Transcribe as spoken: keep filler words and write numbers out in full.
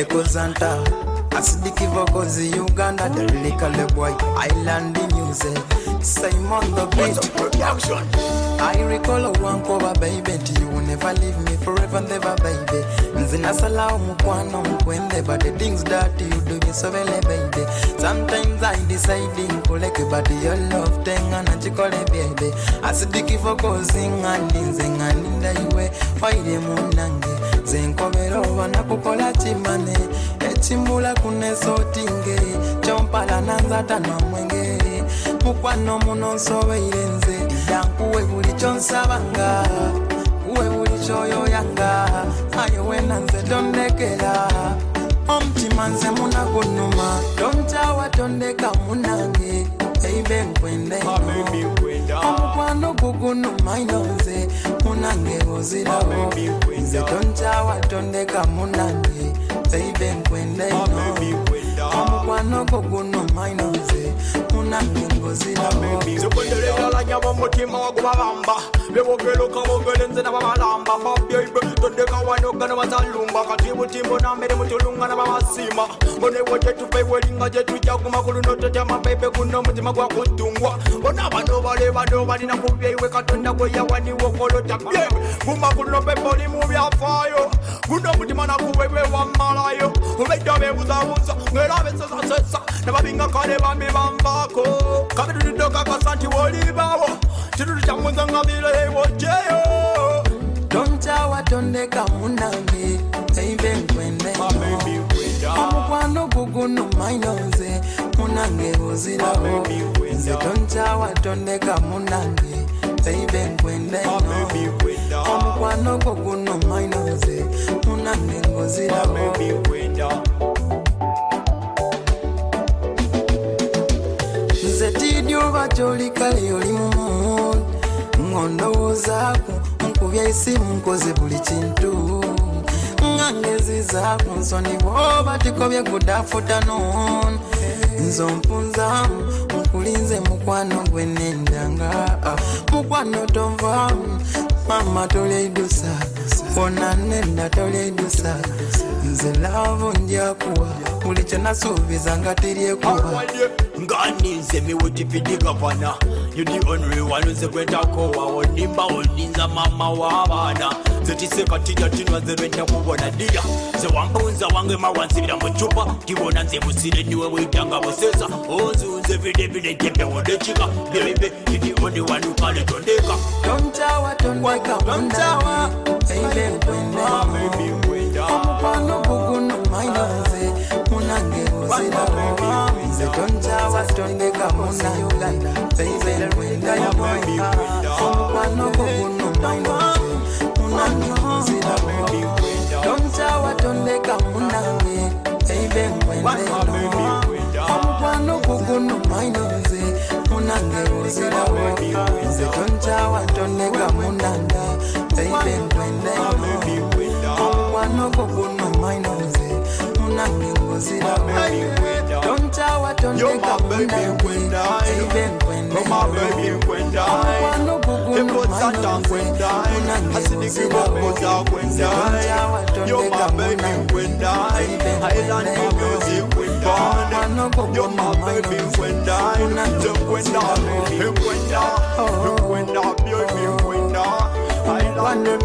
Echo Santa, Acidic vocals, Uganda, the lyrical boy, Island music, Simon the beat production. I recall a one cover baby, you will never leave me forever, never baby. Nzina salau mukwano mkwende, but the things that you do me so well, baby. Sometimes I decide in collect, but your love thing and I call it baby. Acidic vocals, sing and sing and in the way, why the munange. Zenkomero wanakukola chimane echimbula kuneso tinge chompala nanzata na mwenge mukwano muno sobe irenze yankuwe buli chonsabanga uwe buli choyo yanga ayo wenanze tondekera omtima nze munakunuma tonchawa tondeka munange eibe nkwende omukwano gugunuma inonze munange bozirawo nze tonchawa tondeka munange eibe nkwende omukwano gugunuma inonze munange bozirawo sekundelela la nyama mutima wagubabamba bebogelo kabogele nze nababalamba babyebe tondeka wanoga n'abazalumba kati mutimbo namere mutulunga n'abasima mone wote tufewelinga je tujaguma kuluno tetema bebe kuno mutima gwa kutungwa bona bano bale bano balina kubyewe katonda gwe yawani wokolota byewe guma kuno beboli mu byafayo kuno mutima nakuwewe wamalayo ubedda bebuzabuza ngera besesa sesa nababinga kale bambi bambako kabidu doka kasanti wolibawo chirudu chamunza ngabile wojeyo tonchawa tondeka munange eibe nkwende omukwano gugunuma inonze munange bozirawo nze tonchawa tondeka munange eibe nkwende omukwano gugunuma inonze munange bozirawo nze tidyo bajolikale oli mumu ngondowoozaako nkubya isimu nkoze buli kintu ngangezizako nsoni bwoba tikobye kudafuta non nzompunzamu nkulinze mukwano gwe nendanga mukwano tonvamu mama toleidusa wona nenda toleidusa nze lavo njakuwa buli kyenasuubiza nga teryekuwa ngani nze miwutipidika pana you the only one who's going ko wa nimba oninza mama wa bana zetiseka tija tinwa zerenda kubona dia ze wampunza wange mawansibira mu chupa kibona nze busire niwe witanga bosesa ozunze vide vide tepe wodechika baby you the only one who can tondeka tonchawa tondeka tonchawa eibe kwende baby kwenda omukwano guguno mainoze munange bozirawo nze tonchawa tondeka muna Uganda baby kwenda ya baby kwenda omukwano guguno mainoze munange bozirawo tonchawa tondeka munange eibe kwende omukwano guguno mainoze munange bozirawo nze tonchawa tondeka munange eibe kwende omukwano guguno mainoze munange bozirawo tonchawa tondeka munange eibe kwende omukwano guguno mainoze munange bozirawo tonchawa tondeka munange eibe kwende you're my baby when I when I when I when I baby when I I love